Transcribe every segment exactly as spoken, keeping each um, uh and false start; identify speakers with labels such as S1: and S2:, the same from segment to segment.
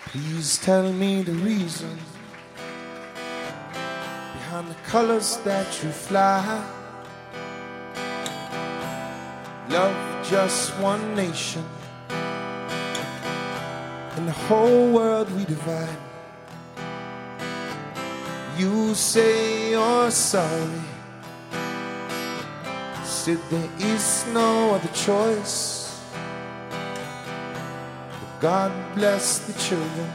S1: Please tell me the reason behind the colors that you fly. Love just one nation, in the whole world we divide. You say you're sorry, said there is no other choice. But God bless the children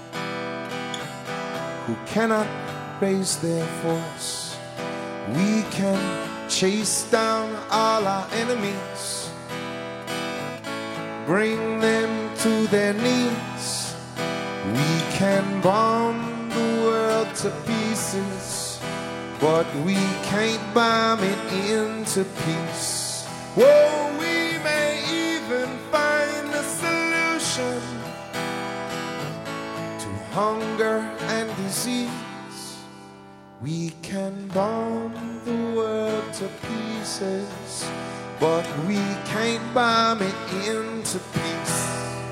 S1: who cannot raise their voice. We can chase down all our enemies, bring them to their knees. We can bomb the world to pieces, but we can't bomb it into peace. Whoa, we may even find a solution to hunger and disease. We can bomb the world to pieces, but we can't bomb it into peace.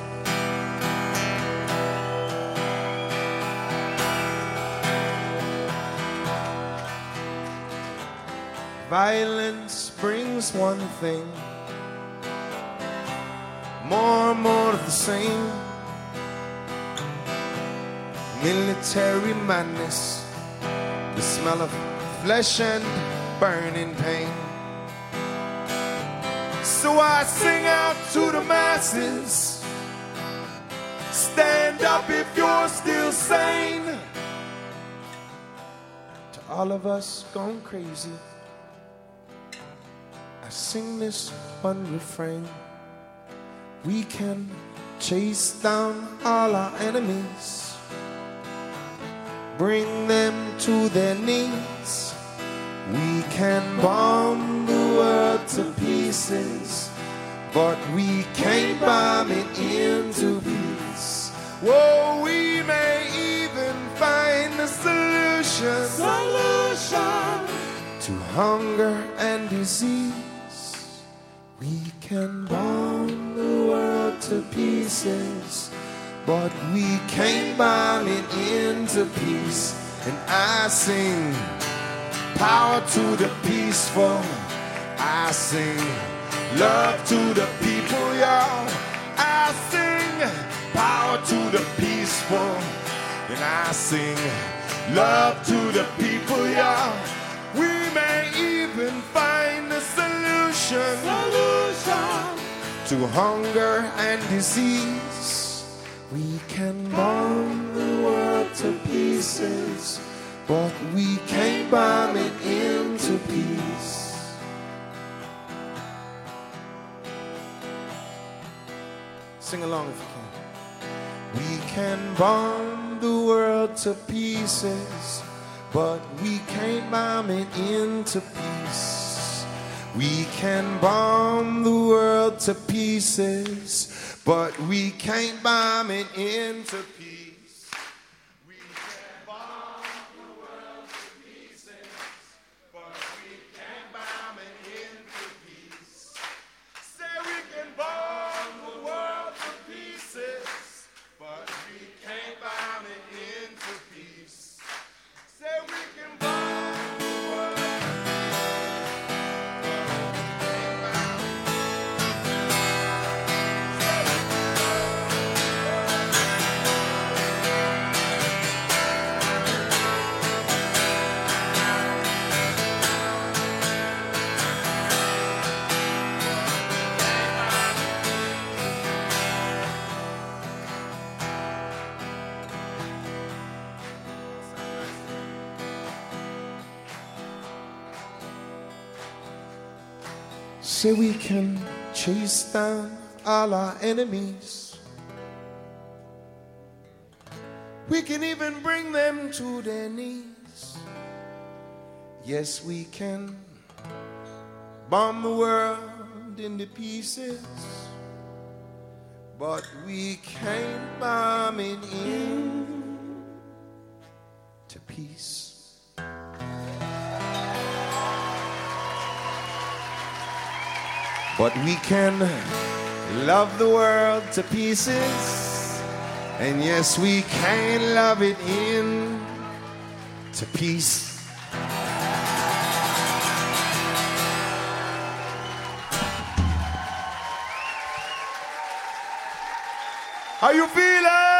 S1: Violence brings one thing, more and more of the same. Military madness, the smell of flesh and burning pain. So I sing out to the masses, stand up if you're still sane. To all of us gone crazy, I sing this one refrain. We can chase down all our enemies, bring them to their knees. We can bomb the world to pieces, but we can't bomb it into peace. Whoa, we may even find a solution, solution to hunger and disease. We can bomb the world to pieces, but we can't bomb it into peace. And I sing power to the peaceful, I sing love to the people, y'all. I sing power to the peaceful, and I sing love to the people, y'all. We may even find a solution, solution to hunger and disease. We can bomb the world to pieces, but we can't bomb it into peace. Sing along if you can. We can bomb the world to pieces, but we can't bomb it into peace. We can bomb the world to pieces, but we can't bomb it into peace. We can bomb the world to pieces, but we can't bomb it into peace. Say we can bomb the world to pieces, but we can't bomb it into peace. Say we can bomb the world to say we can chase down all our enemies. We can even bring them to their knees. Yes, we can bomb the world into pieces, but we can't bomb it into peace. But we can love the world to pieces, And yes, we can love it in to peace. How you feeling?